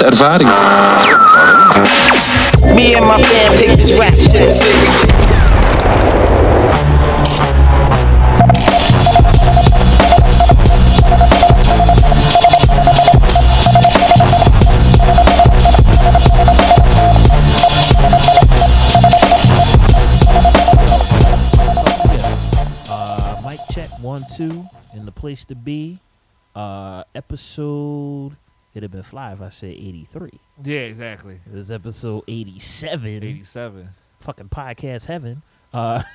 ervaring. Me and my fam take this rap shit serious. Mic check 1 2 in the place to be. Episode. It'd have been fly if I said 83. Yeah, exactly. It was episode 87. 87. Fucking podcast heaven. I'm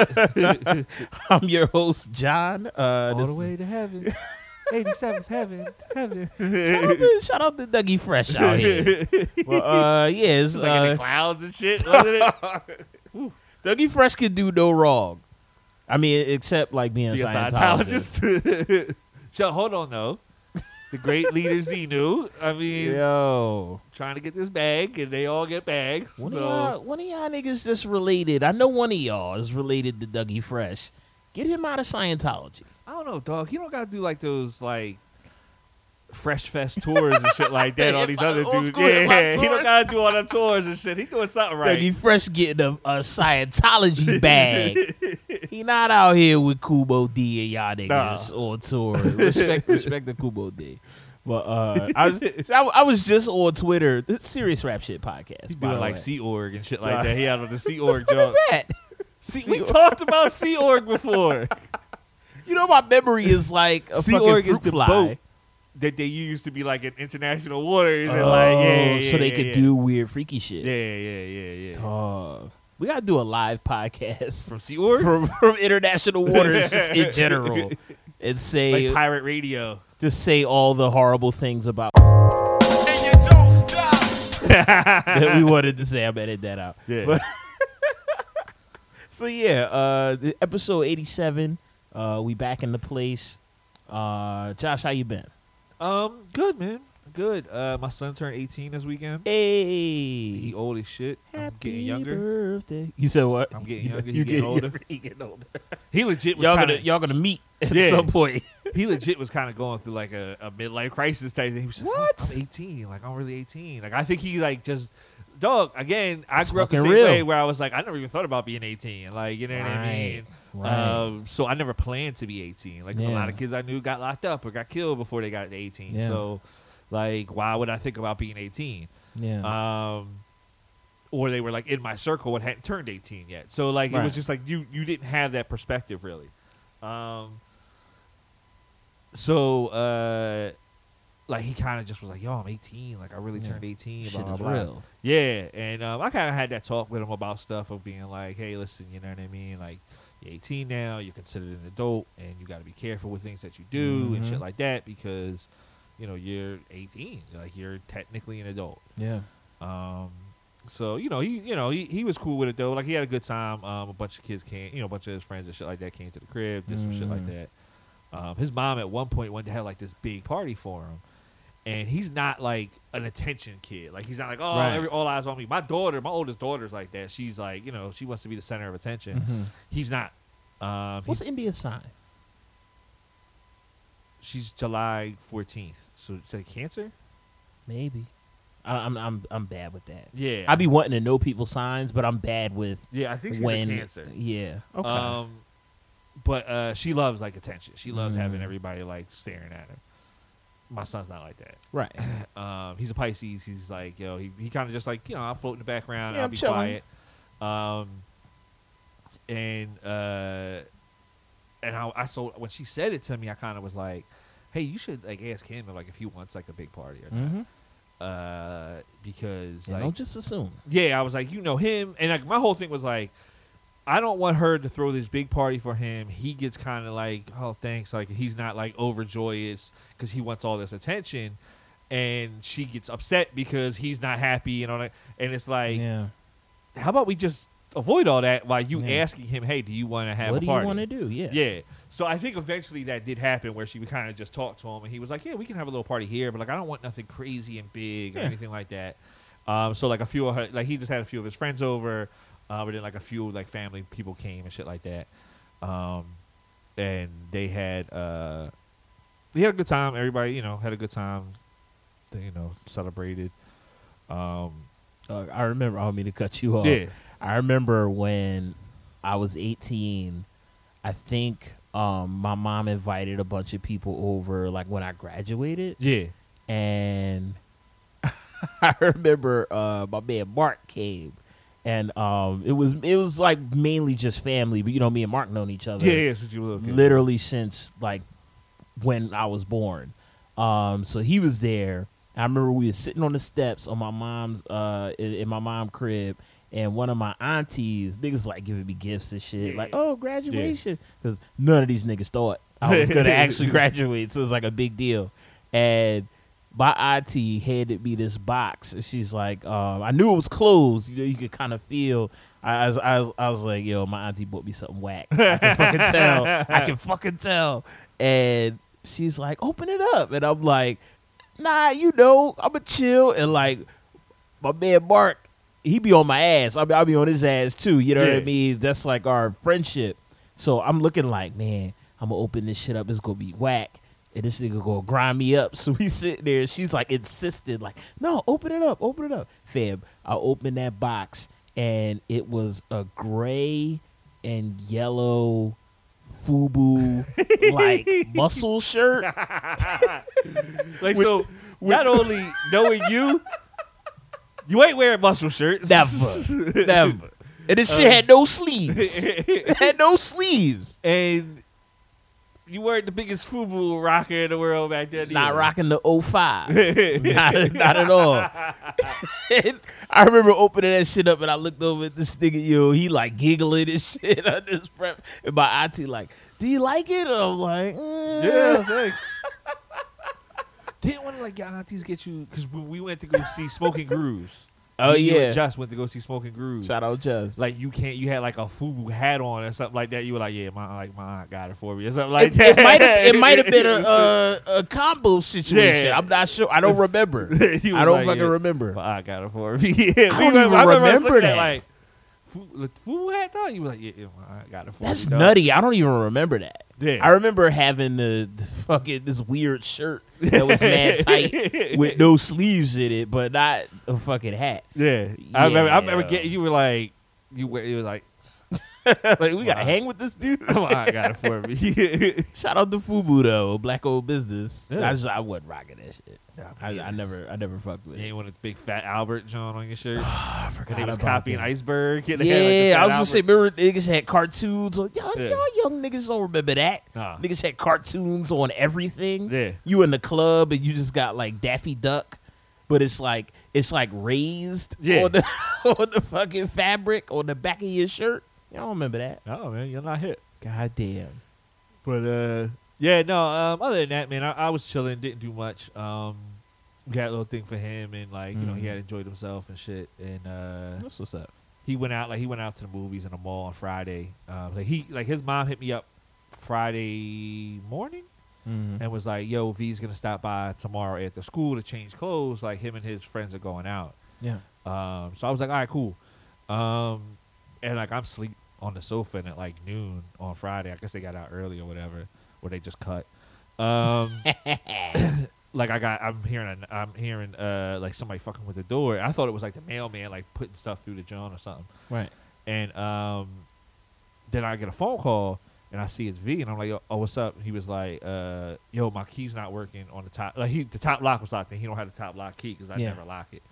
your host, John. All this the way to heaven. 87th heaven. shout out to Dougie Fresh out here. Well, yeah, it's Like in the clouds and shit, wasn't it? Dougie Fresh can do no wrong. I mean, except like being a Be a Scientologist. Scientologist. So, hold on, though. The great leader Xenu. I mean, Yo. trying to get this bag, and they all get bags. One So, of y'all niggas that's related. I know one of y'all is related to Dougie Fresh. Get him out of Scientology. I don't know, dog. He don't got to do like those, like, Fresh Fest tours and shit like that. All these other Old dudes. school hip-hop Yeah, he tours. don't got to do all them tours and shit. He doing something right. Dougie Fresh getting a Scientology bag. He not out here with Kubo D and y'all niggas on tour. Respect the Kubo D. But I was just on Twitter. This Serious Rap Shit podcast. He's by doing the like way. Sea Org and shit like that. He had on the Sea Org What is joke. that? We talked about Sea Org before. You know my memory is like a Sea fucking Org is fruit the fly. boat that they used to be like in international waters and like yeah, so they yeah, could yeah. do weird freaky shit. Yeah. Dog. We gotta do a live podcast From Sea Org, from international waters just in general, and say like pirate radio. just say all the horrible things about And you don't stop. that we wanted to say. I'm edit that out. Yeah. But- so yeah, the episode 87. We back in the place. Josh, how you been? Good man, good. My son turned 18 this weekend. Hey, He old as shit. I'm happy getting younger. birthday. You said what? I'm getting younger. You He getting older. He getting older. He legit was Y'all gonna meet at Yeah. some point. he legit was kind of going through like a midlife crisis type thing. He was like, What? I'm 18. Like, I'm really 18. Like, I think he like just, dog, again, I It's grew up the fucking same real. way where I was like, I never even thought about being 18. Like, you know what I mean? Right. So I never planned to be 18. Like, there's a lot of Yeah. kids I knew got locked up or got killed before they got to 18. Yeah. So, like, why would I think about being 18? Yeah. Or they were like in my circle and hadn't turned 18 yet. So like it Right. was just like you didn't have that perspective really. Like he kind of just was like, yo, I'm 18. Like I really Yeah. turned 18. Shit Blah, blah, is blah. real. Yeah, and I kind of had that talk with him about stuff of being like, hey, listen, you know what I mean? Like you're 18 now, you're considered an adult, and you got to be careful with things that you do and Mhm. shit like that because you know you're 18. Like you're technically an adult. Yeah. So he was cool with it though. Like he had a good time. A bunch of kids came, a bunch of his friends and shit like that came to the crib, did some shit like that. His mom at one point wanted to have like this big party for him, and he's not like an attention kid. Like he's not like Right. all eyes on me. My oldest daughter's like that. She's like she wants to be the center of attention. Mhm. He's not. What's India's sign? She's July 14th. So is that Cancer? Maybe. I'm bad with that. Yeah. I be wanting to know people's signs, but I'm bad with yeah. I think she's when. a Cancer. Yeah. Okay. But she loves like attention. She loves having Mm. everybody like staring at her. My son's not like that. right. He's a Pisces. He's like, he kind of just like, I'll float in the background. Yeah, I'll I'm be chilling. quiet. I so when she said it to me, I kind of was like, hey, you should like ask him if he wants like a big party or not. Mm-hmm. Because Yeah, like, don't just assume. yeah, I was like, him, and like my whole thing was like, I don't want her to throw this big party for him. He gets kind of like, oh, thanks, like he's not like overjoyous because he wants all this attention, and she gets upset because he's not happy and all that. And it's like, Yeah. how about we just avoid all that while you Yeah. asking him, hey, do you want to have What a do party? you want to do? Yeah. Yeah. So I think eventually that did happen where she would kind of just talk to him and he was like, yeah, we can have a little party here, but like I don't want nothing crazy and big or Yeah. anything like that. So like a few of her, like he just had a few of his friends over, but then like a few like family people came and shit like that. And they had a good time. Everybody, had a good time. They, celebrated. I remember. I don't mean to cut you off. Yeah. I remember when I was 18. I think my mom invited a bunch of people over, like when I graduated, Yeah. and I remember my man Mark came, and it was like mainly just family, but me and Mark known each other. Yeah. Since you were a little kid. Literally since like when I was born. So he was there. I remember we were sitting on the steps on my mom's in my mom's crib, and one of my aunties, niggas like giving me gifts and shit, like, oh, graduation, because none of these niggas thought I was gonna actually graduate, so it was like a big deal. And my auntie handed me this box, and she's like, I knew it was closed. You could kind of feel. I was like, yo, my auntie bought me something whack. I can fucking tell. I can fucking tell. And she's like, open it up. And I'm like, nah, I'm a chill. And like, my man Mark, he be on my ass. I'll be on his ass too. You know what I mean? That's like our friendship. So I'm looking like, man, I'm going to open this shit up. It's going to be whack. And this nigga going to grind me up. So we sitting there. And she's like insisted, like, no, open it up. Open it up. Fam, I opened that box. And it was a gray and yellow FUBU like muscle shirt. Like, so not only knowing you ain't wearing muscle shirts. Never. And this shit had no sleeves. It had no sleeves. And you weren't the biggest FUBU rocker in the world back then. Not either. rocking the 05. not at all. And I remember opening that shit up, and I looked over at this nigga, he like giggling and shit under his breath. And my auntie like, do you like it? And I'm like, yeah, thanks. Didn't one of like your aunties get you, because we went to go see Smoking Grooves. Oh, You yeah. and Just went to go see Smoking Grooves. Shout out Just. Like you had like a FUBU hat on or something like that. You were like, yeah, my aunt got it for me or something like that. It might have been a combo situation. Yeah. I'm not sure. I don't remember. He was I don't like, fucking yeah, remember. my aunt got it for me. Yeah, I don't even remember that. Like, FUBU hat though? You were like, yeah, my aunt got it for me. That's dog. nutty. I don't even remember that. Yeah. I remember having the fucking this weird shirt that was mad tight with no sleeves in it, but not a fucking hat. Yeah. I remember getting, you were like, you were like, Like, we gotta hang with this dude. I got it for me. Shout out to FUBU though, black old business. Yeah. I wasn't rocking that shit. I never fucked with You it. ain't want a big fat Albert John on your shirt. I forgot And he was about copying that. Iceberg. And they Yeah, had, like, the I Fat was gonna say, Albert. remember niggas had cartoons on y'all Yeah. young niggas don't remember that. Nah. Niggas had cartoons on everything. Yeah. You in the club and you just got like Daffy Duck, but it's like raised Yeah. on the on the fucking fabric on the back of your shirt. You don't remember that. Oh, man, you're not hit. God damn. But, yeah, no, other than that, man, I was chilling, didn't do much. We had a little thing for him, and, like, you know, he had enjoyed himself and shit. And That's what's up. he went out to the movies in the mall on Friday. His mom hit me up Friday morning and was like, yo, V's going to stop by tomorrow at the school to change clothes. Like, him and his friends are going out. Yeah. So I was like, all right, cool. And like I'm asleep on the sofa and at like noon on Friday. I guess they got out early or whatever, or they just cut. Like I'm hearing like somebody fucking with the door. I thought it was like the mailman like putting stuff through the John or something. Right. And then I get a phone call and I see it's V and I'm like, oh, what's up? And he was like, yo, my key's not working on the top. Like the top lock was locked and he don't have the top lock key because I Yeah. never lock it.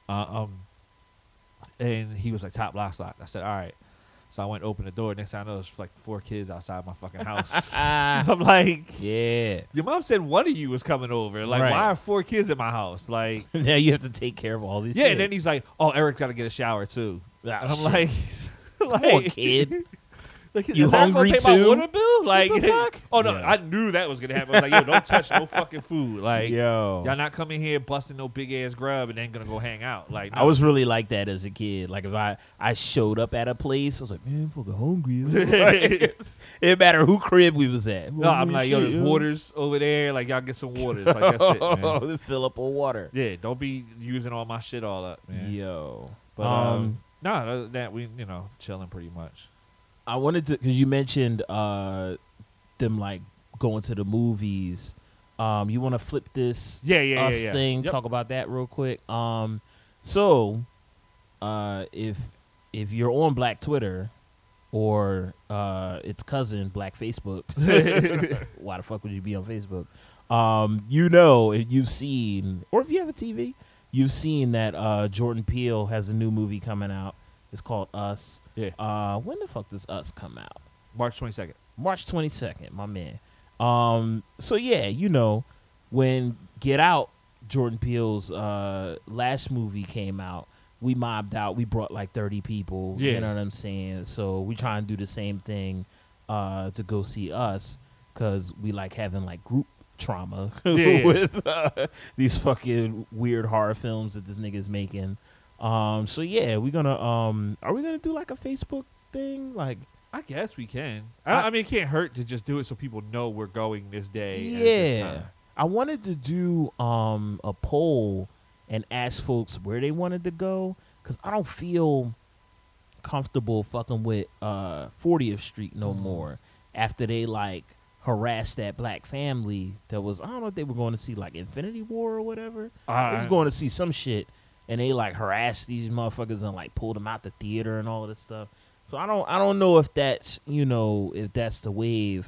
And he was like, top lock's locked. I said, all right. So I went to open the door. Next thing I know, there's like 4 kids outside my fucking house. I'm like, Yeah. your mom said one of you was coming over. Like, Right. why are 4 kids in my house? Like, Now you have to take care of all these yeah. kids. And then he's like, oh, Eric's got to get a shower too. Ah, And I'm shit. like, Come on, kid. Like, You is that gonna hungry pay too? My water bill? Like, the fuck? oh no, Yeah. I knew that was gonna happen. I was like, yo, don't touch no fucking food. Like, Yo. y'all not coming here busting no big ass grub and then gonna go hang out. Like, I was really like that as a kid. Like if I showed up at a place, I was like, man, I'm fucking hungry. Like, it didn't matter who crib we was at. no, I'm like, yo, there's waters over there. Like, y'all get some waters. Like, that's it, man. Then fill up on water. Yeah, don't be using all my shit all up, man. Yo. But no, other than that we chilling pretty much. I wanted to, because you mentioned them like going to the movies. You want to flip this Yeah, us yeah. thing? Yep. Talk about that real quick. So, if you're on Black Twitter or its cousin Black Facebook, why the fuck would you be on Facebook? You know, if you've seen, or if you have a TV, you've seen that Jordan Peele has a new movie coming out. It's called Us. Yeah. When the fuck does Us come out? March 22nd. March 22nd, my man. So yeah, you know, when Get Out, Jordan Peele's last movie came out, we mobbed out. We brought like 30 people. Yeah. You know what I'm saying? So we try and do the same thing to go see Us, because we like having like group trauma Yeah. with these fucking weird horror films that this nigga's making. So yeah, we're gonna are we gonna do like a Facebook thing? Like, I guess we can. I mean, it can't hurt to just do it so people know we're going this day. and this yeah, time. I wanted to do a poll and ask folks where they wanted to go, because I don't feel comfortable fucking with 40th Street no more after they like harassed that black family that was, I don't know if they were going to see like Infinity War or whatever. They was going to see some shit, and they like harassed these motherfuckers and like pulled them out the theater and all of this stuff. So I don't know if that's, you know, if that's the wave.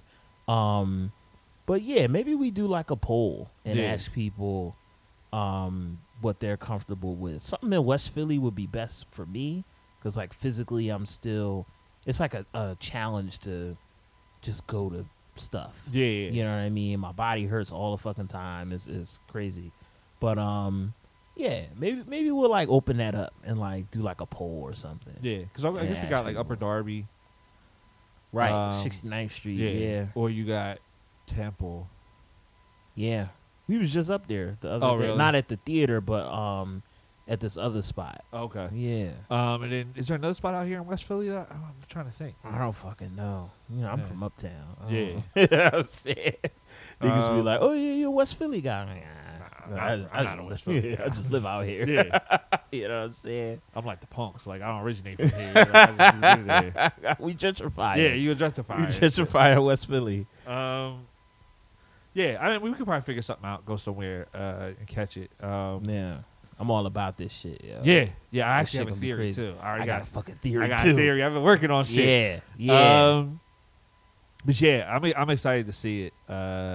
But yeah, maybe we do like a poll and ask people what they're comfortable with. Something in West Philly would be best for me, because like physically I'm still, it's like a challenge to just go to stuff. Yeah. You know what I mean? My body hurts all the fucking time. It's crazy. But yeah, maybe we'll like open that up and like do like a poll or something. Yeah, because I guess we got like Upper Darby. Right, 69th Street. Yeah. Or you got Temple. Yeah. We was just up there the other day. Really? Not at the theater, but at this other spot. Okay. Yeah. And then is there another spot out here in West Philly that I'm trying to think? I don't fucking know. You know, I'm Yeah. from uptown. Yeah. You know what I'm saying? Niggas be like, oh yeah, you're a West Philly guy. I'm like, I'm not a West Philly guy. I just live out here. Yeah. You know what I'm saying? I'm like the punks. Like I don't originate from here. I just moved there. We gentrify. Yeah, it. you justify We it. gentrify West Philly. Yeah, I mean, we could probably figure something out, go somewhere and catch it. Yeah. I'm all about this shit, yo. Yeah, I That actually shit have a gonna be theory crazy. too. I got a fucking theory I got too. a theory. I've been working on shit. Yeah. But yeah, I'm excited to see it.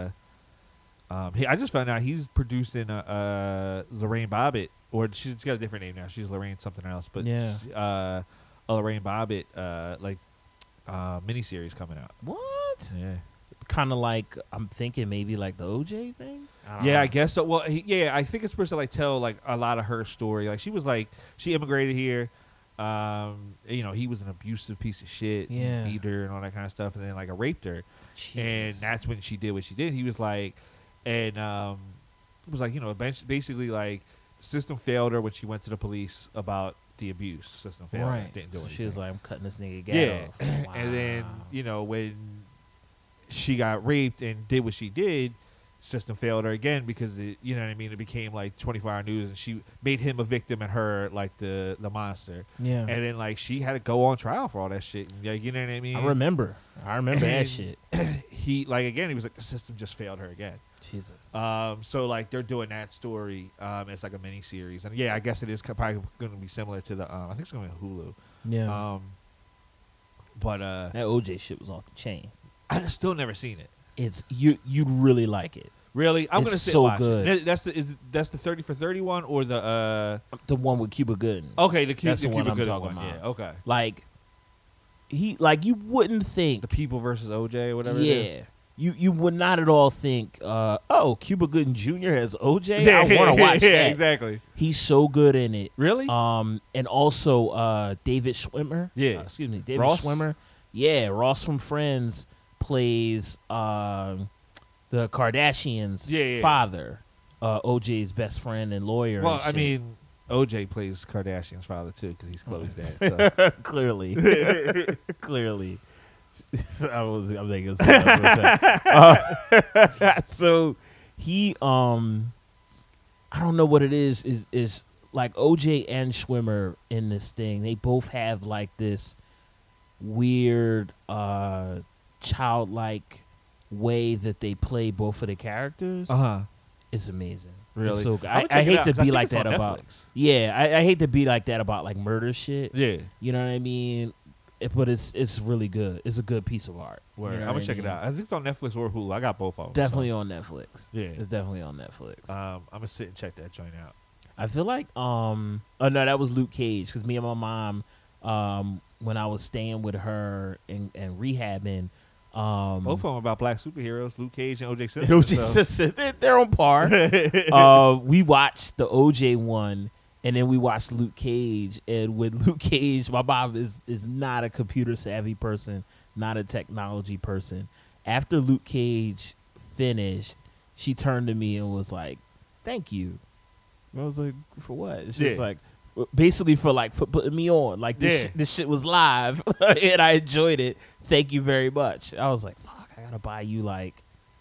I just found out he's producing Lorraine Bobbitt, or she's got a different name now. She's Lorraine something else, but Yeah. a Lorraine Bobbitt miniseries coming out. What? Yeah. Kind of like, I'm thinking maybe like the OJ thing. Yeah, I guess so. Well, I think it's supposed to like tell like a lot of her story. Like she immigrated here. You know, he was an abusive piece of shit. Yeah. Beat her and all that kind of stuff, and then like raped her. Jesus. And that's when she did what she did. He was like, and it was like, you know, basically like system failed her when she went to the police about the abuse. System failed her. Right. Didn't do So anything. she was like, I'm cutting this nigga gat Yeah. off. And then, Wow. you know, when she got raped and did what she did, system failed her again because it, you know what I mean, it became like 24-hour news, and she made him a victim and her like the monster. Yeah. And then like she had to go on trial for all that shit. And, like, you know what I mean? I remember that And shit. He like again, he was like, the system just failed her again. Jesus. So like they're doing that story. It's like a mini series, and yeah, I guess it is probably going to be similar to the. I think it's going to be Hulu. Yeah. But that OJ shit was off the chain. I've still never seen it. It's you'd really like it. Really, I'm It's gonna sit so and watch good. it. That's the 30 for 31 or the The one with Cuba Gooding. okay That's the one Cuba I'm Gooding talking one. about. Yeah, okay. Like you wouldn't think. The People versus OJ or whatever. It Yeah. is. You would not at all think, Cuba Gooding Jr. has OJ. Yeah, I want to watch yeah, that. exactly. He's so good in it. Really? And also David Schwimmer. Yeah. Excuse me, David Ross? Schwimmer. Yeah, Ross from Friends plays the Kardashians' Yeah. father, OJ's best friend and lawyer. Well, and I shit. mean, OJ plays Kardashian's father too because he's Khloe's dad. So. clearly, clearly. I'm thinking. So he, I don't know what it is like OJ and Schwimmer in this thing. They both have like this weird, childlike way that they play both of the characters. Uh-huh. It's amazing. Really? It's so good. I'm gonna I check it hate out, to 'cause I be think like it's on that about. Netflix. Yeah, I hate to be like that about like murder shit. Yeah. You know what I mean? But it's really good. It's a good piece of art. Word. You know I'm what gonna I check it mean? out. I think it's on Netflix or Hulu. I got both of them. Definitely on Netflix. Yeah. It's definitely on Netflix. I'm gonna sit and check that joint out. I feel like oh no, that was Luke Cage because me and my mom when I was staying with her and rehabbing Both of them about black superheroes, Luke Cage and OJ Simpson. OJ so. Simpson, they're on par. We watched the OJ one and then we watched Luke Cage, and with Luke Cage, my mom is not a computer savvy person, not a technology person. After Luke Cage finished, she turned to me and was like, "Thank you." And I was like, "For what?" She was like, basically for putting me on. Like this shit was live and I enjoyed it. Thank you very much. I was like, "Fuck, I gotta buy you like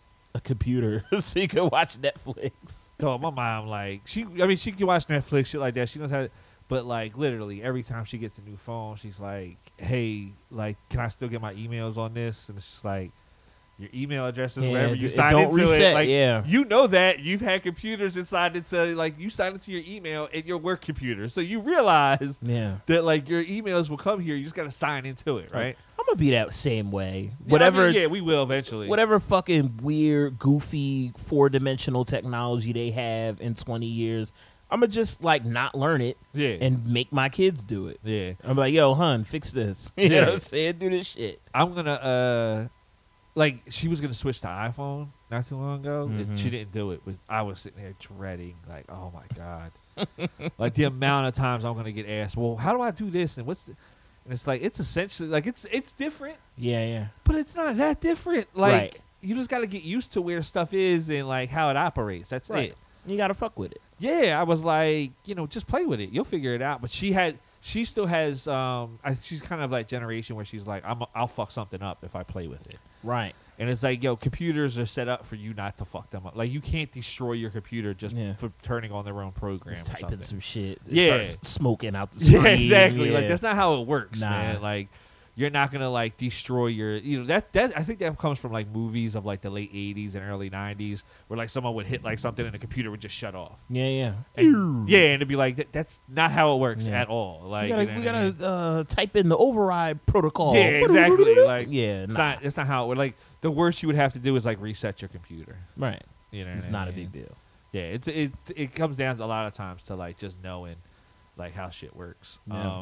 a computer so you can watch Netflix." No, my mom she can watch Netflix, shit like that. She knows how to, but like literally every time she gets a new phone, she's like, "Hey, like, can I still get my emails on this?" And it's just like, your email address is wherever you sign don't into reset, it. Like, yeah. you know that you've had computers inside into like you sign into your email at your work computer, so you realize that like your emails will come here. You just got to sign into it, right? I'm gonna be that same way. Yeah, Whatever. we will eventually. Whatever fucking weird, goofy, 4-dimensional technology they have in 20 years, I'm gonna just like not learn it and make my kids do it. Yeah. I'm like, "Yo, hun, fix this." You know what I'm saying? Do this shit. I'm gonna like she was gonna switch to iPhone not too long ago, and she didn't do it. But I was sitting there dreading, like, oh my god, like the amount of times I'm gonna get asked, "Well, how do I do this?" And what's the, and it's like it's essentially like it's different, Yeah. but it's not that different. Like Right. you just got to get used to where stuff is and like how it operates. That's Right. it. You gotta fuck with it. Yeah, I was like, just play with it. You'll figure it out. But she still has she's kind of like generation where she's like, I'll fuck something up if I play with it. Right. And it's like, computers are set up for you not to fuck them up. Like, you can't destroy your computer just for turning on their own program Just or typing something. some shit. Yeah. Starts smoking out the screen. Yeah, exactly. Yeah. Like, that's not how it works, Nah. man. Like, you're not gonna like destroy your, that I think that comes from like movies of like the late '80s and early '90s where like someone would hit like something and the computer would just shut off. Yeah. And, yeah, and it'd be like that's not how it works at all. Like, we gotta type in the override protocol. Yeah, exactly. Like, yeah, it's not how it would. Like, the worst you would have to do is like reset your computer. Right. It's not a big deal. Yeah, it comes down to a lot of times to like just knowing like how shit works. Yeah.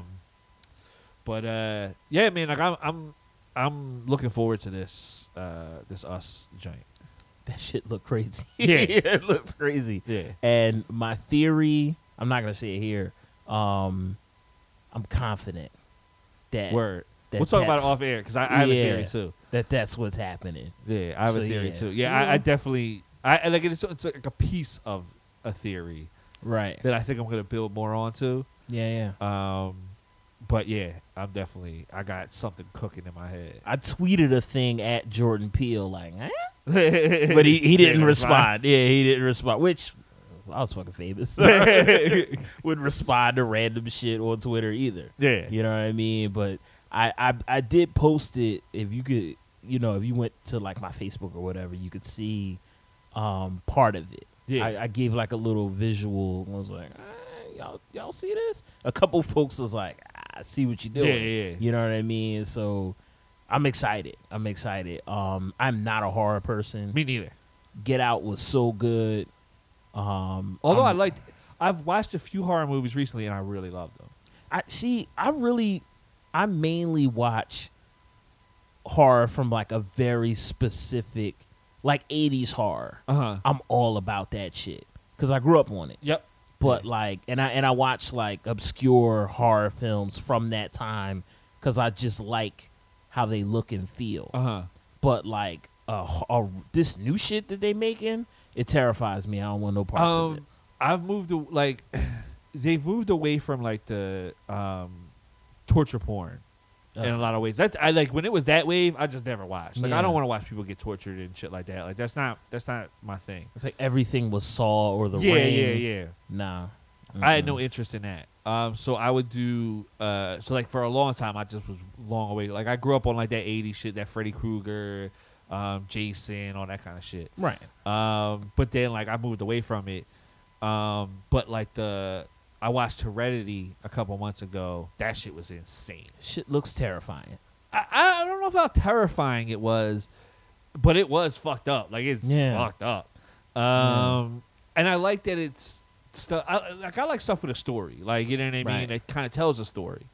But yeah, man, like I'm looking forward to this Us joint. That shit look crazy. Yeah. It looks crazy. Yeah. And my theory, I'm not gonna say it here. I'm confident that Word. that We'll talk about it that's- off air because I have a theory too. that's what's happening. Yeah, I have a theory too. Yeah, I definitely I like it's like a piece of a theory Right. that I think I'm gonna build more onto. Yeah. But yeah, I got something cooking in my head. I tweeted a thing at Jordan Peele like, eh? But he didn't respond. Yeah, he didn't respond. Which I was fucking famous. Wouldn't respond to random shit on Twitter either. Yeah. You know what I mean? But I did post it. If you could, if you went to like my Facebook or whatever, you could see part of it. Yeah. I gave like a little visual. I was like, y'all see this? A couple folks was like, I see what you're doing. Yeah. You know what I mean? So I'm excited. I'm not a horror person. Me neither. Get Out was so good. Although I've watched a few horror movies recently and I really loved them. I mainly watch horror from like a very specific, like 80s horror. I'm all about that shit because I grew up on it. Yep. But like, and I watch like obscure horror films from that time because I just like how they look and feel. But like, this new shit that they making, it terrifies me. I don't want no parts of it. I've moved they've moved away from like the torture porn in a lot of ways. That's I like when it was that wave. I just never watched. Like I don't want to watch people get tortured and shit like that. Like that's not my thing. It's like everything was Saw or The Yeah, Ring. yeah. Nah. I had no interest in that. So I would do so like for a long time I just was long away. Like I grew up on like that 80s shit, that Freddy Krueger, Jason, all that kind of shit. Right. But then like I moved away from it. But like I watched Heredity a couple months ago. That shit was insane. Shit looks terrifying. I don't know how terrifying it was, but it was fucked up. Like it's fucked up. And I like that it's stuff. I like stuff with a story. Like you know what I mean. Right. It kind of tells a story.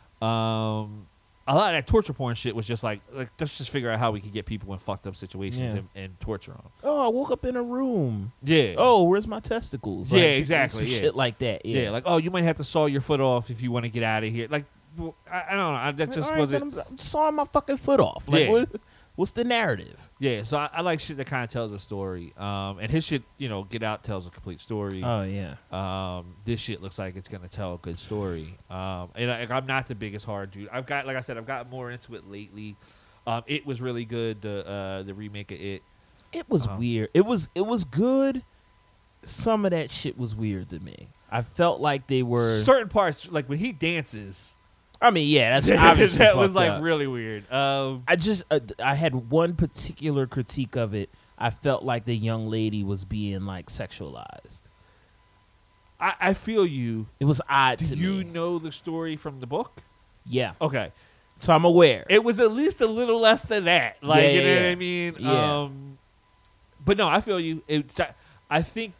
A lot of that torture porn shit was just like let's just figure out how we can get people in fucked up situations and torture them. Oh, I woke up in a room. Yeah. Oh, where's my testicles? Yeah, Like, exactly, some yeah. shit like that. Yeah. Yeah, like oh, you might have to saw your foot off if you want to get out of here. Like I don't know. That just All right, wasn't. then I'm sawing my fucking foot off. Like, Yeah. what's the narrative? Yeah, so I like shit that kind of tells a story. And his shit, Get Out tells a complete story. Oh yeah. This shit looks like it's gonna tell a good story. And I'm not the biggest horror dude. I've got more into it lately. It was really good. The remake of it. It was weird. It was good. Some of that shit was weird to me. I felt like they were Certain parts, like when he dances. I mean, yeah, that's obviously that was fucked like up. really weird. I had one particular critique of it. I felt like the young lady was being like sexualized. I feel you. It was odd Do to you me. know the story from the book? Yeah. Okay. So I'm aware. It was at least a little less than that. Like, Yeah, you know yeah, what yeah. I mean? Yeah. But no, I feel you. I think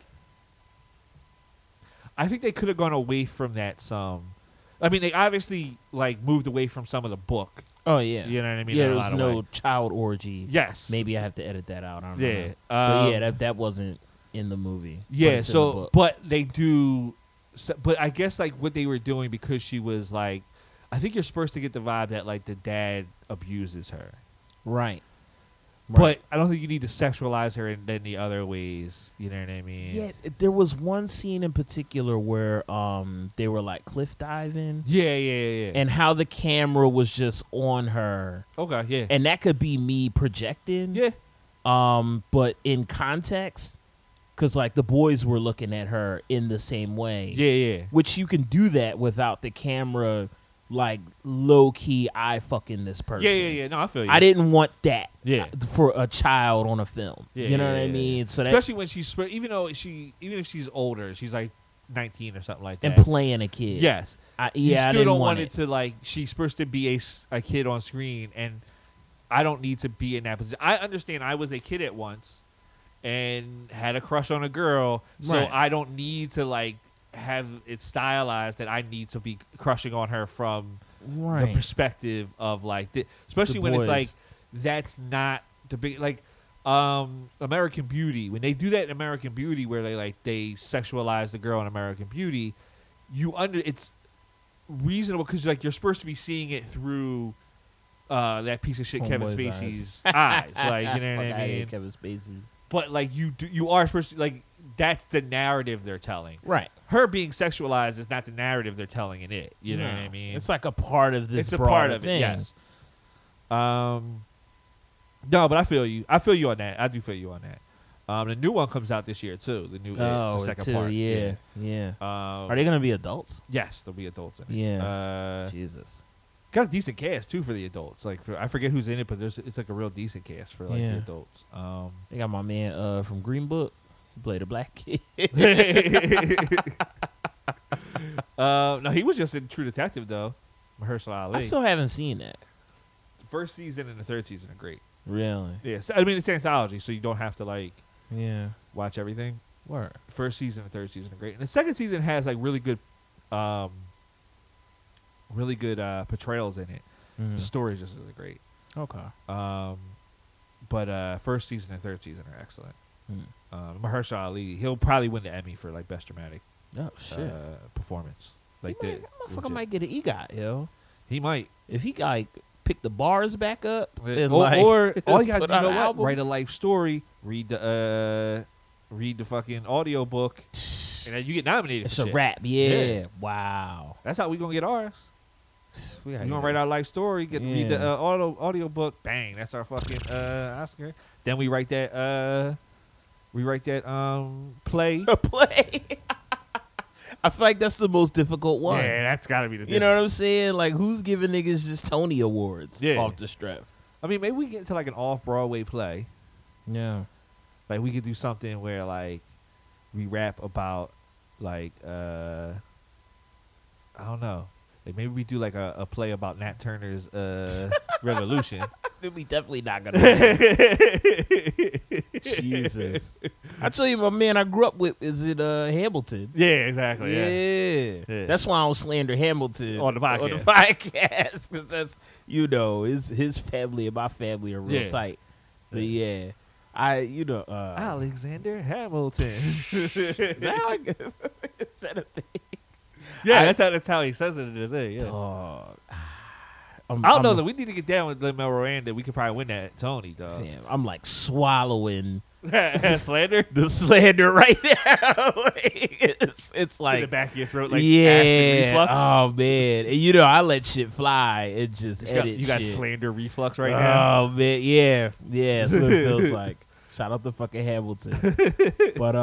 they could have gone away from that some. I mean, they obviously like moved away from some of the book. Oh yeah. You know what I mean? Yeah, In a there was lot of no ways. child orgy. Yes. Maybe I have to edit that out. I don't Yeah. know. But yeah, that wasn't in the movie. But Yeah. it's in the So, book. but they do. But I guess like what they were doing because she was like, I think you're supposed to get the vibe that like the dad abuses her. Right. But I don't think you need to sexualize her in any other ways. You know what I mean? Yeah, there was one scene in particular where they were like cliff diving Yeah. and how the camera was just on her. Okay, yeah. And that could be me projecting. Yeah. But in context, because like the boys were looking at her in the same way. Yeah. Which you can do that without the camera like low key eye fucking this person. Yeah. No, I feel you. I didn't want that. Yeah. For a child on a film. Yeah, you know yeah, what I yeah, mean? yeah. So that Especially when even if she's older, she's like 19 or something like that. and playing a kid. Yes. I You still didn't don't want it to like she's supposed to be a kid on screen, and I don't need to be in that position. I understand. I was a kid at once and had a crush on a girl, so Right. I don't need to like have it stylized that I need to be crushing on her from the perspective of like, especially The when it's boys. like that's not the big like. American Beauty, when they do that in American Beauty, where they sexualize the girl in American Beauty, it's reasonable because like you're supposed to be seeing it through that piece of shit Kevin Homeboy's Spacey's eyes, like you know what Fuck, I hate mean. Kevin Spacey. But like you are supposed to like that's the narrative they're telling. Right. Her being sexualized is not the narrative they're telling in it. You know No. what I mean? It's like a part of this It's a broader part of thing. it. Yes. No, but I feel you. I feel you on that. I do feel you on that. The new one comes out this year too. The new the second part. Yeah. Are they gonna be adults? Yes, there'll be adults in it. Yeah. Jesus. Got a decent cast too for the adults. Like I forget who's in it, but it's like a real decent cast for like Yeah. the adults. They got my man from Green Book. He played a black kid. No, he was just in True Detective though. Mahershala Ali. I still haven't seen that. The first season and the third season are great. Really? Yeah, so, I mean it's anthology, so you don't have to like Yeah. watch everything. Word. The first season and third season are great, and the second season has like really good portrayals in it. Mhm. The story just isn't great. Okay. But first season and third season are excellent. Mm. Mahershala Ali, he'll probably win the Emmy for like best dramatic Oh shit. performance. Like He motherfucker might get an EGOT, yo. he might. If he like pick the bars back up and or all you got put to out know an what? album. Write a life story. Read the fucking audio book, and then you get nominated. It's for a shit. rap, yeah. Yeah. Wow. That's how we gonna get ours. We You gonna write our life story, read the Yeah. audio book. Bang, that's our fucking Oscar. Then we write that play. a play. I feel like that's the most difficult one. Yeah, that's got to be the. You know what I'm saying? Like, who's giving niggas just Tony Awards Yeah. off the strap? I mean, maybe we get into like an off-Broadway play. Yeah. Like we could do something where like we rap about like I don't know. Like maybe we do like a play about Nat Turner's Revolution. We definitely not gonna. Do that. Jesus, I tell you, my man I grew up with is it Hamilton. Yeah, exactly. Yeah. That's why I don't slander Hamilton On the podcast. because that's his family and my family are real Yeah. tight. But Yeah. Alexander Alexander Hamilton. is that how is that a thing? Yeah, that's how he says it in the thing. Yeah. Dog. I don't know that we need to get down with Lin-Manuel Miranda. We could probably win that Tony, dog. Damn, I'm like swallowing Slander the slander right now. it's in the like back of your throat, like yeah. acid reflux. Oh man, and I let shit fly. It just You got shit. slander reflux right now. Oh man, yeah. That's what it feels like. Shout out to fucking Hamilton. But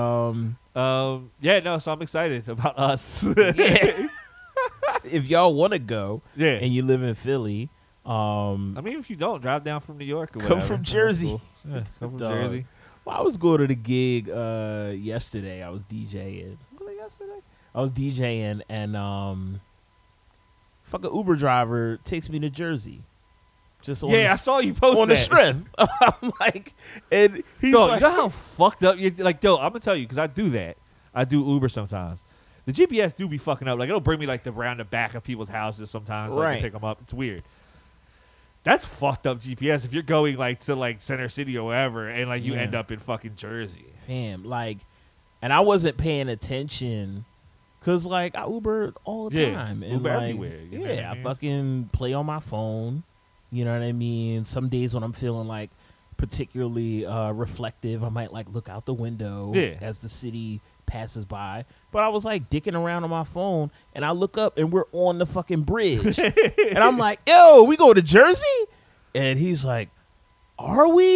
Yeah, no. So I'm excited about us. yeah. If y'all want to go Yeah. and you live in Philly, I mean, if you don't, drive down from New York or Come whatever. from That's Jersey. cool. Yeah, come from Dog. Jersey. well, I was going to the gig yesterday. I was DJing. Was it yesterday? I was DJing and fucking Uber driver takes me to Jersey. Just on Yeah, I saw you post on that. the strength. I'm like, and he's Yo, like, you know how fucked up you're like, yo, I'm gonna tell you, because I do that. I do Uber sometimes. The GPS do be fucking up. Like, it'll bring me like around the back of people's houses sometimes, like Right. to pick them up. It's weird. That's fucked up GPS if you're going like to like Center City or wherever, and like you Yeah. end up in fucking Jersey. fam, like, and I wasn't paying attention. Cause like I Uber all the Yeah, time, and Uber like, everywhere, you know what I Yeah, I mean? fucking play on my phone. You know what I mean? Some days when I'm feeling like particularly reflective, I might like look out the window Yeah. as the city passes by. But I was like dicking around on my phone, and I look up, and we're on the fucking bridge, and I'm like, "Yo, we go to Jersey?" And he's like, "Are we?"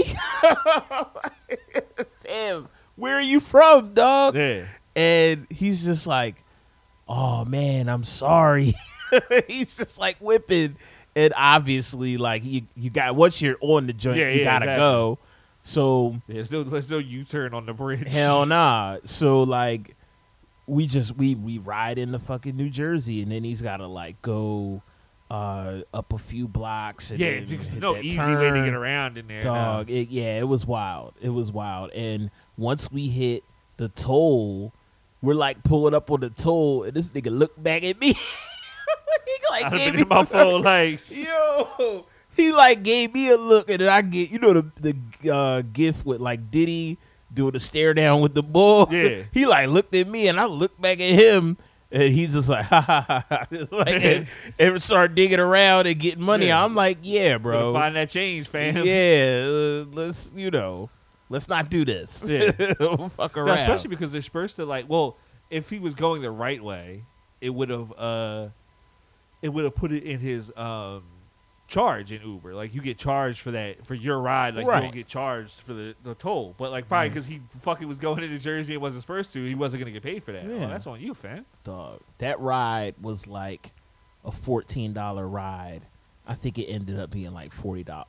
Fam, where are you from, dog? Yeah. And he's just like, "Oh man, I'm sorry." He's just like whipping, and obviously, like you got once you're on the joint, Yeah, you yeah, gotta exactly. go. So There's no U-turn on the bridge. hell nah. So like we ride into fucking New Jersey, and then he's gotta like go up a few blocks. And Yeah, then because there's hit no that easy way to turn. get around in there. Dog, it was wild. It was wild. And once we hit the toll, we're like pulling up on the toll, and this nigga looked back at me. He like I'd gave have me been in my phone like, yo. He like gave me a look, and then I get the gif with like Diddy doing the stare down with the bull. Yeah. He like looked at me, and I looked back at him. And he's just like, ha ha ha, ha. Like, and start digging around and getting money. Yeah. I'm like, yeah, bro, bro. find that change, fam. Yeah, let's not do this. Yeah. Don't fuck No, around. especially because they're supposed to like. Well, if he was going the right way, it would have put it in his charge in Uber. Like you get charged for that for your ride. Like you Right. don't get charged for the toll. But like probably because he fucking was going into Jersey and wasn't supposed to, he wasn't gonna get paid for that. Yeah. Oh, that's on you, fam. Dog, that ride was like a $14 ride. I think it ended up being like $40.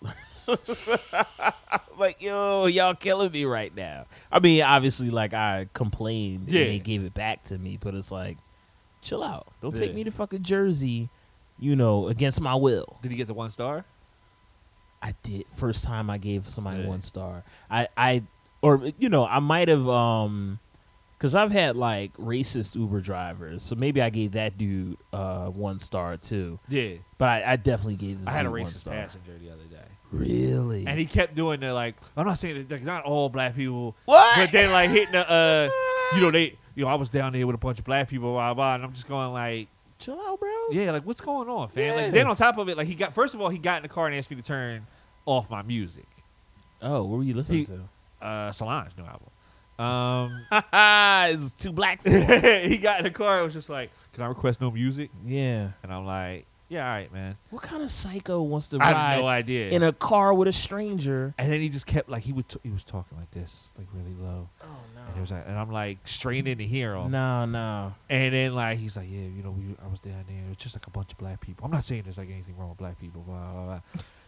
Like, yo, y'all killing me right now. I mean, obviously, like I complained Yeah. and they gave it back to me, but it's like, chill out. Don't take Yeah. me to fucking Jersey, against my will. Did he get the 1 star? I did. First time I gave somebody Yeah. 1 star. I might have because I've had like racist Uber drivers, so maybe I gave that dude 1 star too. Yeah. But I definitely gave this I had a dude 1 racist star. passenger the other day. Really? And he kept doing the like, I'm not saying that like, not all black people, What? but then like hitting the I was down there with a bunch of black people, blah blah, and I'm just going like, Chill out, bro. yeah, like what's going on, fam? Yeah. Like then on top of it, like he got in the car and asked me to turn off my music. Oh, what were you listening Solange new album. to? It was too black for him. He got in the car and was just like, can I request no music? Yeah. And I'm like, yeah, all right, man. What kind of psycho wants to I ride have no idea. in a car with a stranger? And then he just kept like he was talking like this, like really low. Oh And it was like, and I'm like straining to hear him. No. And then like he's like, yeah, I was down there. It's just like a bunch of black people. I'm not saying there's like anything wrong with black people. Blah blah blah.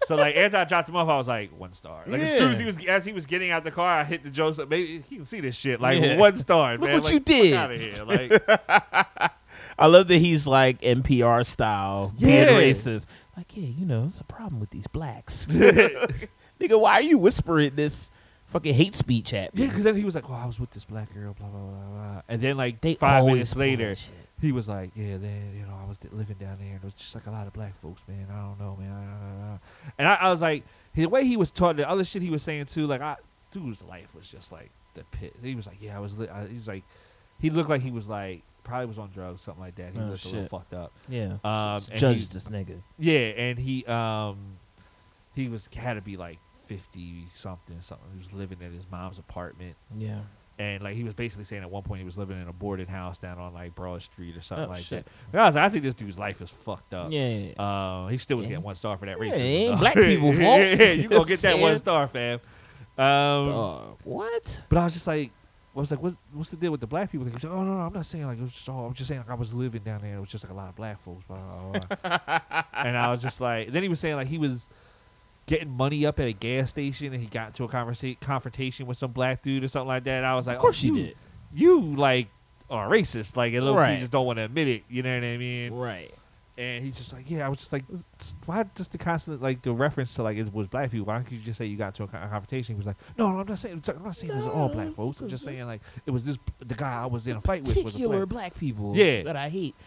So like after I dropped him off, I was like 1 star. Like as soon Yeah. as he was getting out the car, I hit the jokes. Maybe he can see this shit. Like Yeah. 1 star, Look man. what like, you did. Out of here. Like I love that he's like NPR style, being Yeah. racist. Like, yeah, it's a problem with these blacks. Nigga, why are you whispering this fucking hate speech at me? yeah, because then he was like, "Oh, I was with this black girl, blah blah blah blah," and then like They 5 always minutes later, bullshit. he was like, "Yeah, then I was living down there, and it was just like a lot of black folks, man. I don't know, man." And I was like, the way he was taught, the other shit he was saying too, like, dude's life was just like the pit. He was like, "Yeah, I was." He was like, he looked like he was like probably was on drugs, something like that. He Oh, looked a little shit. fucked up. Yeah. And Judge he- this nigga. Yeah, and he had to be like 50 something. He was living in his mom's apartment. Yeah. And like he was basically saying at one point he was living in a boarded house down on like Broad Street or something Oh, like shit. that. I was like, I think this dude's life is fucked up. Yeah. He still was Yeah. getting 1 star for that Yeah, racism. it ain't though. black people fault. Yeah, you gonna get that Saying. 1 star, fam. What? But I was just like, what's the deal with the black people? He was like, oh no, I'm not saying like it was just all. I'm just saying like I was living down there. It was just like a lot of black folks. Blah, blah, blah. And I was just like, then he was saying like he was getting money up at a gas station and he got into a confrontation with some black dude or something like that. And I was like, Of course you you did. You like are racist. Like, and Right. you just don't want to admit it. You know what I mean? Right. And he's just like, yeah, I was just like, why just the constant, like, the reference to, like, it was black people? Why don't you just say you got into a confrontation? He was like, no, I'm not saying it was all black folks. I'm just saying, like, it was the guy I was in a fight with was a Particular black. black people Yeah. that I hate.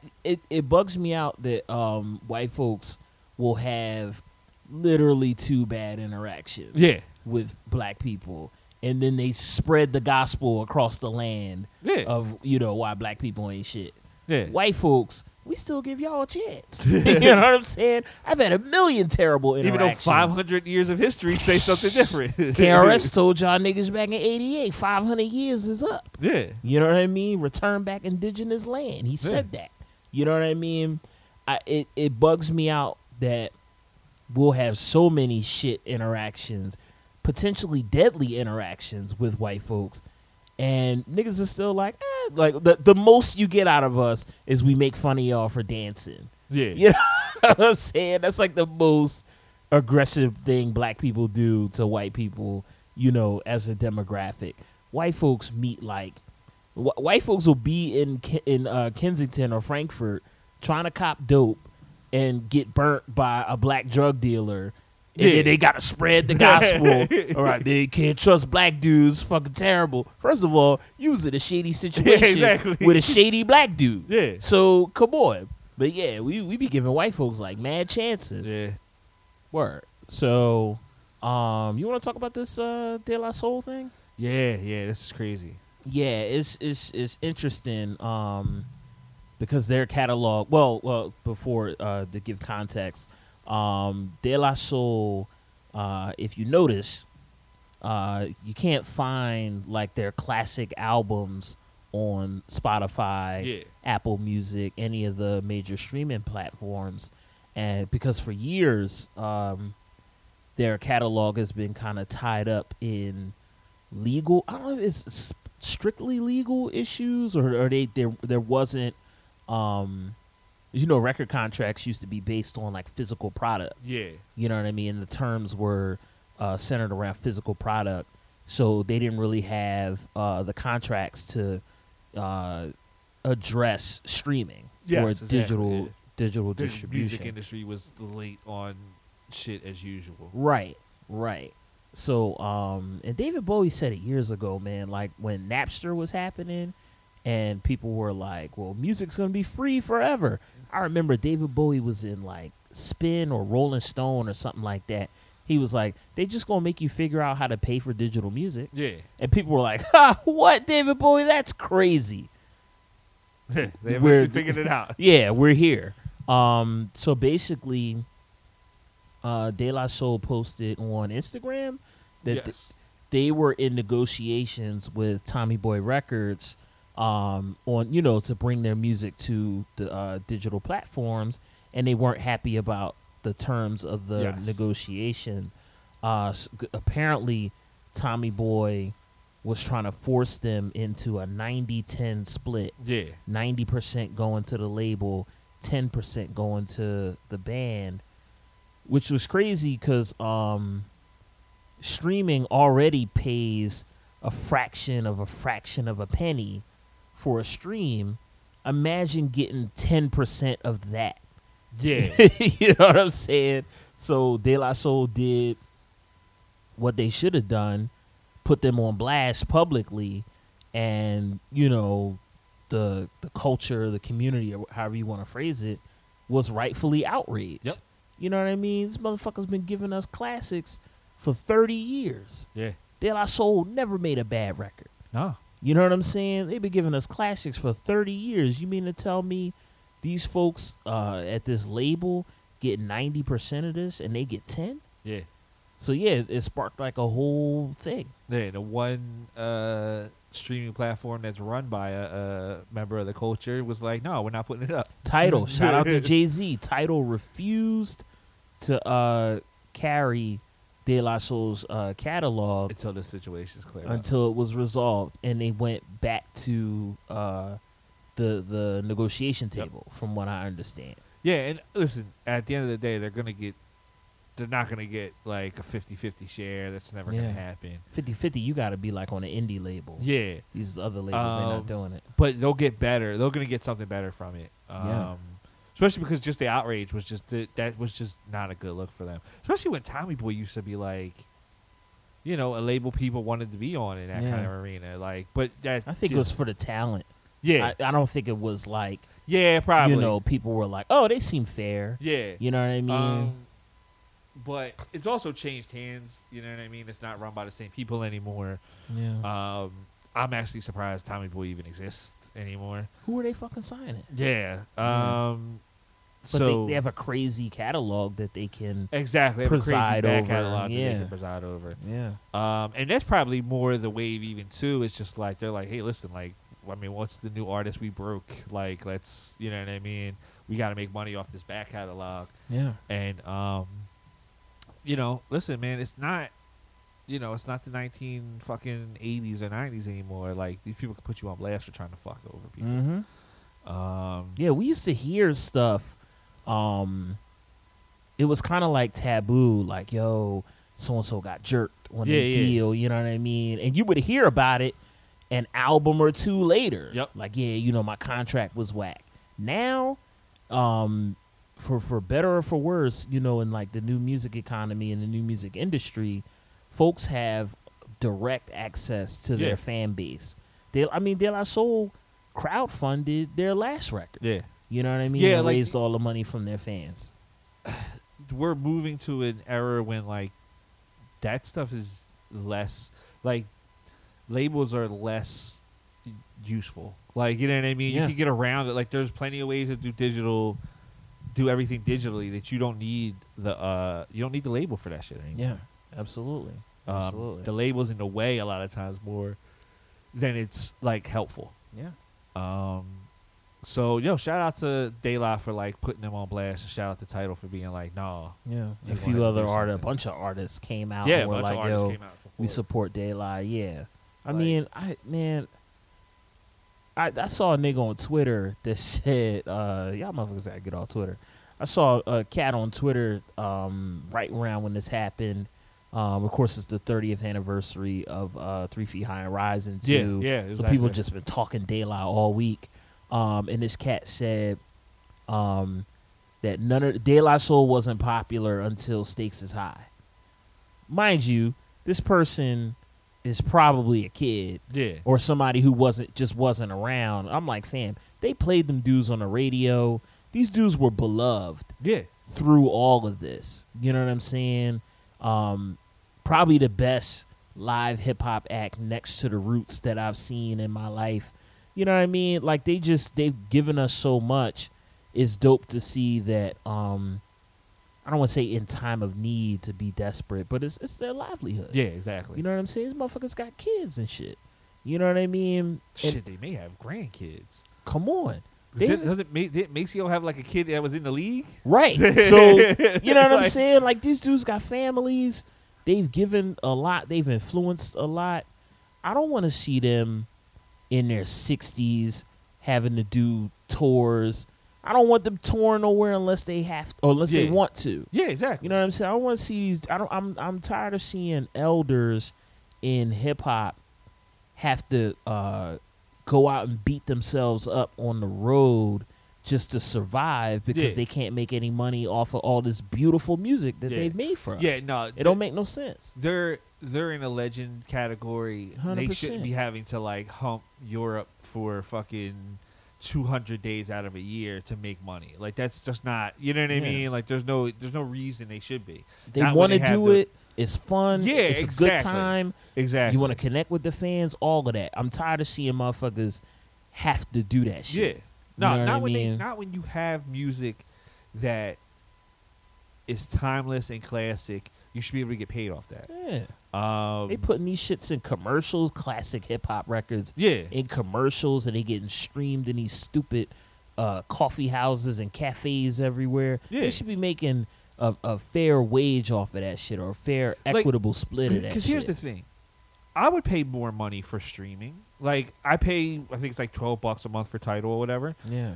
It bugs me out that white folks will have literally 2 bad interactions Yeah. with black people, and then they spread the gospel across the land Yeah. of why black people ain't shit. Yeah. White folks, we still give y'all a chance. You know what I'm saying? I've had a million terrible Even interactions. though 500 years of history say something different. KRS told y'all niggas back in '88, 500 years is up. Yeah. You know what I mean? Return back indigenous land. He said that. You know what I mean? It bugs me out that we'll have so many shit interactions, potentially deadly interactions with white folks, and niggas are still like the most you get out of us is we make fun of y'all for dancing. Yeah. You know what I'm saying? That's like the most aggressive thing black people do to white people, as a demographic. White folks meet like white folks will be in Kensington or Frankfurt trying to cop dope and get burnt by a black drug dealer. And Yeah. then they got to spread the gospel. All right, they can't trust black dudes. Fucking terrible. First of all, you was in a shady situation exactly. with a shady black dude. Yeah. So come on. But yeah, we be giving white folks like mad chances. Yeah. Word. So, you want to talk about this De La Soul thing? Yeah. Yeah. This is crazy. Yeah, it's interesting. Because their catalog. Well, before to give context, De La Soul. If you notice, you can't find like their classic albums on Spotify, Yeah. Apple Music, any of the major streaming platforms, and because for years their catalog has been kind of tied up in legal. I don't know if it's strictly legal issues or there wasn't. Record contracts used to be based on like physical product. Yeah. You know what I mean? And the terms were centered around physical product, so they didn't really have the contracts to address streaming Yes, or exactly, digital yeah. digital The distribution. music industry was late on shit as usual. Right. So, and David Bowie said it years ago, man. Like when Napster was happening, and people were like, "Well, music's gonna be free forever." I remember David Bowie was in like Spin or Rolling Stone or something like that. He was like, "They just gonna make you figure out how to pay for digital music," Yeah. and people were like, "Ha, what, David Bowie? That's crazy." They We're- eventually figured it out. Yeah, we're here. So basically, De La Soul posted on Instagram that Yes. they were in negotiations with Tommy Boy Records on to bring their music to the digital platforms, and they weren't happy about the terms of the Yes. negotiation. Apparently, Tommy Boy was trying to force them into a 90-10 split. Yeah. 90% going to the label, 10% going to the band, which was crazy because streaming already pays a fraction of a penny for a stream. Imagine getting 10% of that. Yeah. You know what I'm saying? So De La Soul did what they should have done, put them on blast publicly, and the culture, the community, or however you want to phrase it, was rightfully outraged. Yep. You know what I mean? This motherfucker's been giving us classics for 30 years. Yeah. De La Soul never made a bad record. No. You know what I'm saying? They've been giving us classics for 30 years. You mean to tell me these folks at this label get 90% of this and they get 10? Yeah. So, yeah, it sparked like a whole thing. Yeah, the one streaming platform that's run by a member of the culture was like, no, we're not putting it up. Tidal, shout out to Jay-Z. Tidal refused to carry De La Soul's catalog Until the situation's clear up. until it was resolved, and they went back to the negotiation table, from what I understand. Yeah, and listen, at the end of the day, they're not going to get like a 50-50 share. That's never going Yeah. to happen. 50-50, you got to be like on an indie label. Yeah. These other labels ain't Um, not doing it. But they'll get better. They're going to get something better from it. Yeah. Especially because just the outrage was that was just not a good look for them. Especially when Tommy Boy used to be like, a label people wanted to be on in that Yeah. kind of arena. Like, but that I think it was for the talent. yeah, I don't think it was like, yeah, probably. people were like, oh, they seem fair. Yeah. You know what I mean? But it's also changed hands. You know what I mean? It's not run by the same people anymore. Yeah. I'm actually surprised Tommy Boy even exists anymore. Who are they fucking signing? Yeah. But So they have a crazy catalog that they can. exactly they have a crazy preside back over, catalog that they yeah. can preside over. Yeah. And that's probably more the wave even too. It's just like they're like, hey, listen, like, I mean, what's the new artist we broke? Like, let's, you know what I mean? We got to make money off this back catalog. Yeah. And listen, man, it's not, it's not the 1980s or 90s anymore. Like, these people can put you on blast for trying to fuck over people. Mm-hmm. Yeah, we used to hear stuff. It was kind of like taboo, like, yo, so and so got jerked on the deal. You know what I mean? And you would hear about it an album or two later. Yep. Like, yeah, my contract was whack. Now, for better or for worse, in like the new music economy and the new music industry, folks have direct access to their fan base. De La Soul crowdfunded their last record. Yeah. You know what I mean? Yeah, And like- raised all the money from their fans. We're moving to an era when, like, that stuff is less, like, labels are less useful. Like, you know what I mean? Yeah. You can get around it. Like, there's plenty of ways to do everything digitally that you don't need the label for that shit anymore. Yeah, absolutely. Absolutely. The label's in the way a lot of times more than it's, like, helpful. Yeah. So, shout out to De La for, like, putting them on blast, and shout out to Tidal for being like, nah. Yeah. They A go few ahead and other do artists, a something. bunch of artists came out Yeah, a and were bunch like, of artists yo, came out and we support. support De La. Yeah. I Like- mean, I saw a nigga on Twitter that said, y'all motherfuckers gotta get off Twitter. I saw a cat on Twitter right around when this happened. Of course, it's the 30th anniversary of 3 Feet High and Rising, too. Yeah, So exactly. people just been talking De La all week. And this cat said that none of De La Soul wasn't popular until Stakes is High. Mind you, this person is probably a kid Yeah. or somebody who wasn't around. I'm like, fam, they played them dudes on the radio. These dudes were beloved Yeah. through all of this. You know what I'm saying? Probably the best live hip hop act next to the Roots that I've seen in my life. You know what I mean? Like they've given us so much. It's dope to see that. I don't want to say in time of need to be desperate, but it's their livelihood. Yeah, exactly. You know what I'm saying? These motherfuckers got kids and shit. You know what I mean? Shit, And they may have grandkids. come on. They- Didn't Maceo have like a kid that was in the league? Right. So, you know what I'm Like- saying? Like, these dudes got families. They've given a lot. They've influenced a lot. I don't want to see them in their 60s having to do tours. I don't want them touring nowhere unless they have or unless they Yeah. want to. Yeah, exactly. You know what I'm saying? I don't want to see these. I'm tired of seeing elders in hip hop have to go out and beat themselves up on the road just to survive because Yeah. they can't make any money off of all this beautiful music that Yeah. they've made for us. Yeah, no, it don't make no sense. they're in a legend category. They 100%. shouldn't be having to like hump Europe for fucking 200 days out of a year to make money. Like that's just not. You know what I Yeah. mean? Like there's no reason they should be. They Not want when to they have do the- it. It's fun. Yeah, it's a good exactly. time. Exactly. You want to connect with the fans. All of that. I'm tired of seeing motherfuckers have to do that Yeah. shit. No, You know what not I when mean? not when you have music that is timeless and classic. You should be able to get paid off that. Yeah. They putting these shits in commercials, classic hip hop records Yeah. in commercials, and they getting streamed in these stupid coffee houses and cafes everywhere. Yeah. They should be making a fair wage off of that shit or a fair, Like, equitable split of that shit. Because here's the thing, I would pay more money for streaming. Like I pay, I think it's like $12 a month for Tidal or whatever. Yeah.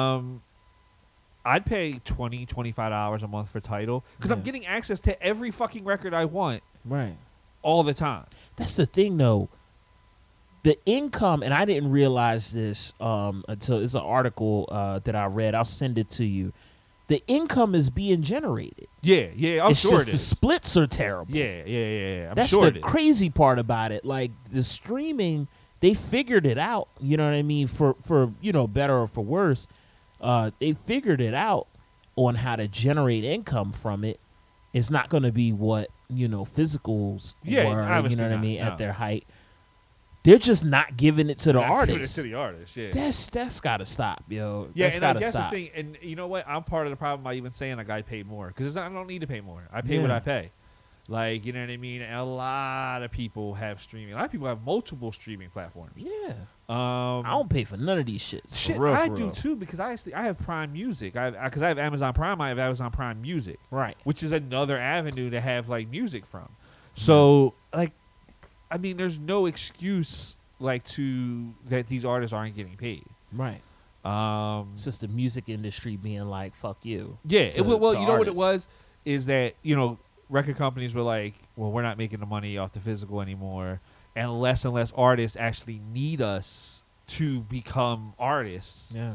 I'd pay $20-$25 a month for Tidal because I'm Yeah. getting access to every fucking record I want Right. all the time. That's the thing, though. The income, and I didn't realize this until it's an article that I read. I'll send it to you. The income is being generated. Yeah, yeah, I'm it's sure just it the is. splits are terrible. Yeah. I'm That's sure the it is. crazy part about it. Like the streaming, they figured it out. You know what I mean? For better or for worse, they figured it out on how to generate income from it. It's not going to be what physicals Yeah, were. You obviously know what I not, mean? no. At their height, they're just not giving it to the Not giving it artists. to the artist, yeah. That's got to stop, yo. Yeah, That's and got I to guess stop. the thing, and you know what? I'm part of the problem by even saying like I pay more because I don't need to pay more. I pay what Yeah. I pay. Like, you know what I mean? And a lot of people have streaming. A lot of people have multiple streaming platforms. Yeah, I I don't pay for none of these shits. For Shit, real, I for do real. too because I have Prime Music. Because I have Amazon Prime. I have Amazon Prime Music, Right. which is another avenue to have like music from. So like, I mean, there's no excuse like to that these artists aren't getting paid. Right. It's just the music industry being like, "Fuck you." Yeah. to- Well, to you know what it artists. was is that record companies were like, well, we're not making the money off the physical anymore, and less artists actually need us to become artists. Yeah.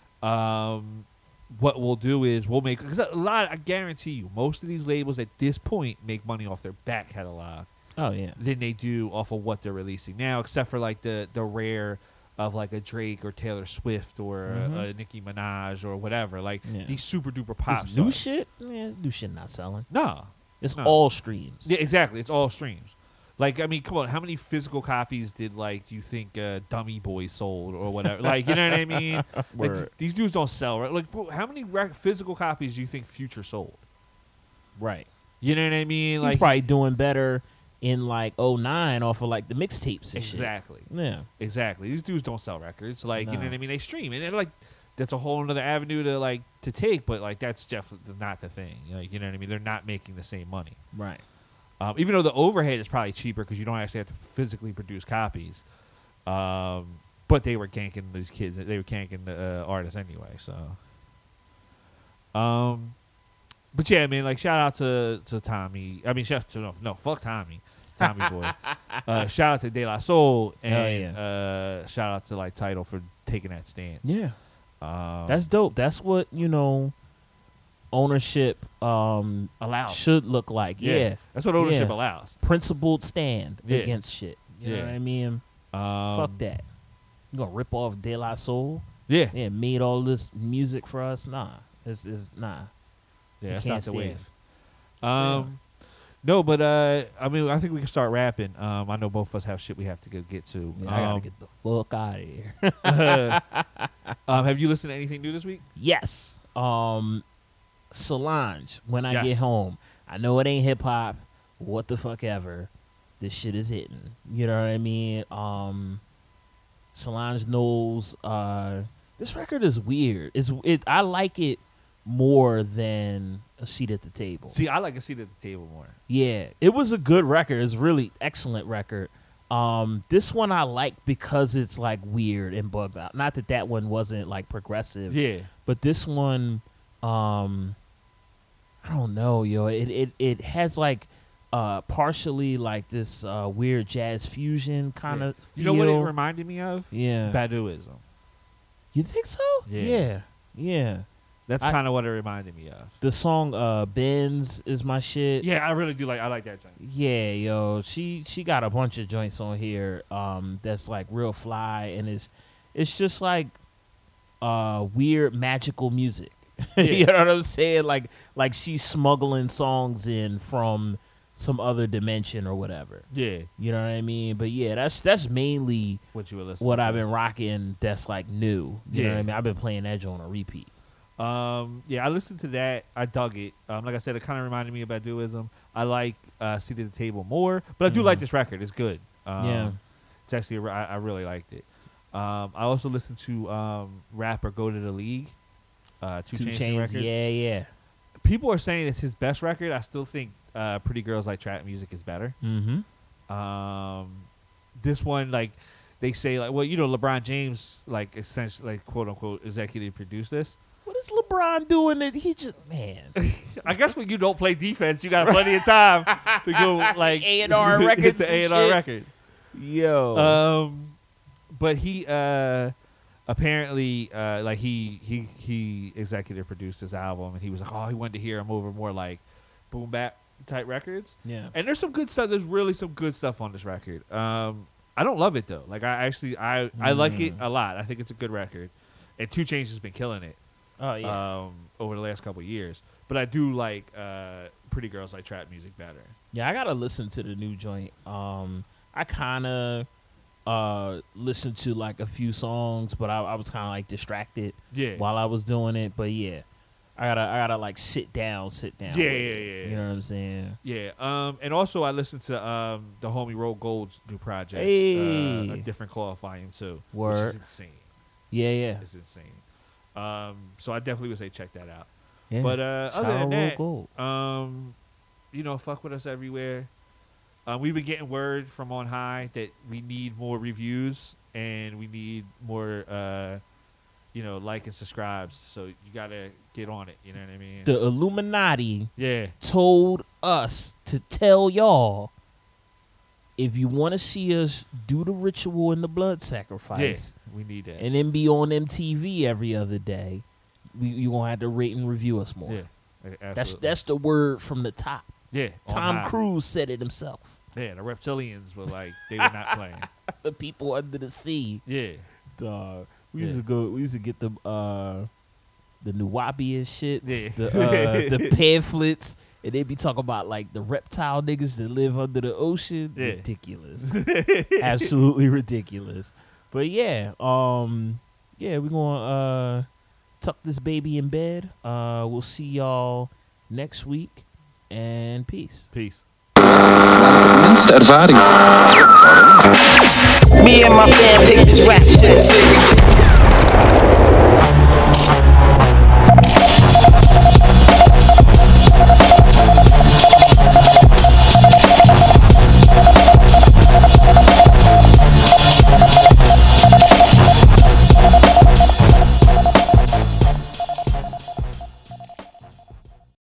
What we'll do is we'll make because I guarantee you, most of these labels at this point make money off their back catalog Oh yeah. than they do off of what they're releasing now, except for like the rare of like a Drake or Taylor Swift or a Nicki Minaj or whatever, like Yeah. these super duper pop This new stars. shit, man, new shit not selling. No, It's No. all streams. yeah, exactly. It's all streams. Like, I mean, come on. How many physical copies did like you think Dummy Boy sold or whatever? Like, you know what I mean? Like, Word. these dudes don't sell, right? Like, bro, how many physical copies do you think Future sold? Right. You know what I mean? He's Like, probably doing better in like 09 off of like the mixtapes and exactly, shit. Yeah. exactly. These dudes don't sell records. Like, you know No. what I mean? They stream, and like that's a whole other avenue to take. But like, that's definitely not the thing. Like, you know what I mean? They're not making the same money. Right. Even though the overhead is probably cheaper because you don't actually have to physically produce copies. But they were ganking these kids. They were ganking the artists anyway. So, but yeah, man, like shout out to Tommy. I mean, fuck Tommy Boy. Shout out to De La Soul and shout out to like Tidal for taking that stance. Yeah. Um, That's dope. That's what, ownership allowed. should look like. Yeah. That's what ownership Yeah. allows. Principled stand Yeah. against shit. You know Yeah. what I mean? Fuck that. You gonna rip off De La Soul? Yeah, Yeah, made all this music for us? Nah. It's nah. yeah, You that's can't not the stand wave. it. No, but I mean, I think we can start rapping. I know both of us have shit we have to go get to. Yeah, I gotta get the fuck out of here. Have you listened to anything new this week? Yes. Solange, When I Yes. Get Home. I know it ain't hip hop. What the fuck ever. This shit is hitting. You know what I mean? Solange knows this record is weird. I like it more than A Seat at the Table. See, I like a seat at the table more. Yeah. It was a good record. It's a really excellent record. This one I like because it's like weird and bugged out. Not that one wasn't like progressive. Yeah. But this one, I don't know, yo. It has like partially like this weird jazz fusion kind of feel. You know what it reminded me of? Yeah. Baduizm. You think so? Yeah. Yeah. That's kind of what it reminded me of. The song Benz is my shit. Yeah, I really do I like that joint. Yeah, yo. She got a bunch of joints on here that's like real fly, and it's just like weird magical music. Yeah. You know what I'm saying? Like she's smuggling songs in from some other dimension or whatever. Yeah. You know what I mean? But yeah, that's mainly What you were listening what to. I've been rocking that's like new. You know Yeah. what I mean? I've been playing that joint on repeat. Yeah, I listened to that. I dug it. Like I said, it kind of reminded me of Baduizm. I like Seat at the Table more, but I do like this record. It's good. Yeah. It's actually I really liked it. I also listened to rapper Go to the League. 2 Chainz record. Yeah. People are saying it's his best record. I still think Pretty Girls Like Trap Music is better. Mm-hmm. This one, like they say, like, well, you know, LeBron James, like essentially, like quote unquote, executive produced this. What is LeBron doing? That he just I guess when you don't play defense, you got plenty of time to go like A&R records the and A&R shit. record. Yo. But he apparently like he executive produced this album, and he was like, oh, he wanted to hear him over more like boom bap type records. Yeah. And there's some good stuff. There's really some good stuff on this record. I don't love it though. Like I like it a lot. I think it's a good record. And 2 Chainz has been killing it. Oh yeah. Over the last couple of years. But I do like Pretty Girls Like Trap Music better. Yeah, I gotta listen to the new joint. I kind of listened to like a few songs, but I was kind of like distracted while I was doing it. But yeah, I gotta like sit down. Yeah. You know what I'm saying? Yeah. And also I listened to the homie Roll Gold's new project, Hey. A Different Claw Volume 2, Word. which is insane. Yeah. It's insane. So I definitely would say check that out. Yeah. But Shout other out than Roll that, Gold. you know, fuck with us everywhere. We've been getting word from on high that we need more reviews and we need more, like and subscribes. So you gotta get on it. You know what I mean? The Illuminati Yeah. told us to tell y'all, if you want to see us do the ritual and the blood sacrifice, We need that. and then be on MTV every other day, you gonna have to rate and review us more. Yeah. That's the word from the top. yeah. on Tom high. Cruise said it himself. Yeah, the reptilians were like they were not playing. The people under the sea, Yeah. dog. We Yeah. used to get the Nuwapi and shits, Yeah. the pamphlets, and they be talking about like the reptile niggas that live under the ocean. Yeah. Ridiculous. Absolutely ridiculous. But yeah, we're gonna tuck this baby in bed. We'll see y'all next week, and peace. Peace. Me and my fam take this rap shit serious.